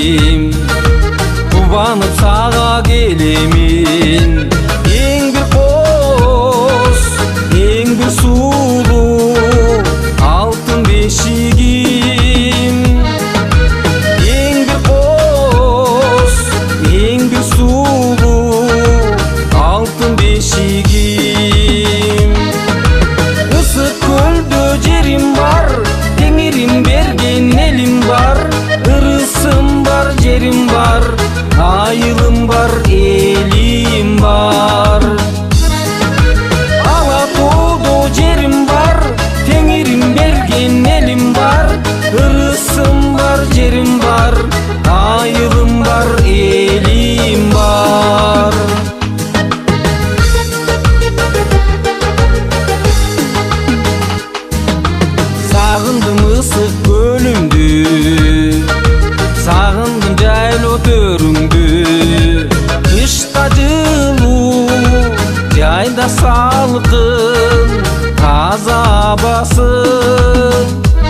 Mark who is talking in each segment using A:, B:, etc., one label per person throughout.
A: келемин, кубанып сага келемин. Эң бир коз, эң бир сулуу алтын бешигим. Эң бир коз, эң бир сулуу алтын бешигим. Ысык көлдө жерим бар, теңирим берген элим бар. Ырысым бар, жерим бар, айылым бар, элим бар. Ала тоодо жерим бар, теңирим берген элим бар. Ырысым бар, жерим бар, айылым бар, элим бар. Сагындым ысык көлүңдү, сагындым жайлоо төрүңдү. Кышта жылуу, жайда салкын, таза абасы.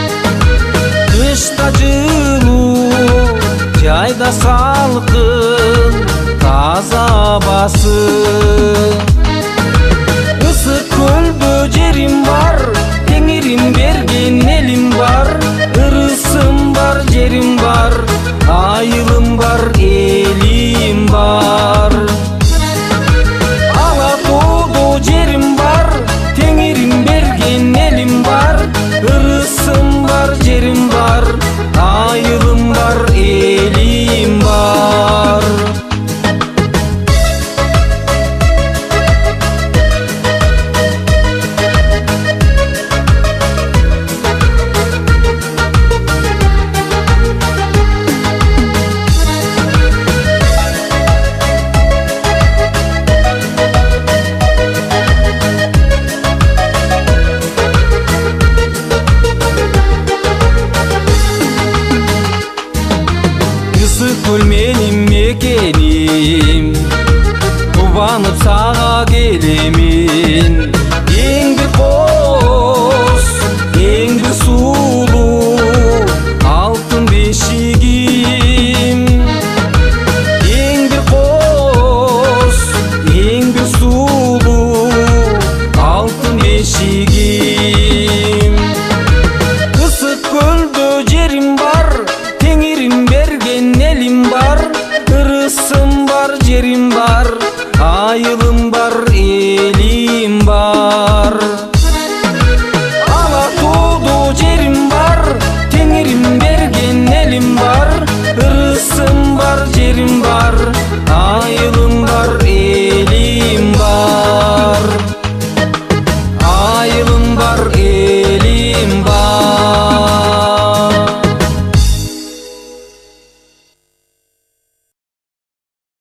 A: Кышта жылуу, жайда салкын, таза абасы. Ысык көлдө жерим бар, теңирим берген элим бар. Ырысым бар, жерим бар, айылым бар, элим бар. Ала тоодо жерим бар, теңирим берген элим бар. Ырысым бар, жерим бар, айылым бар, элим бар. Ысык көл менин мекеним, кубанып сага келемин.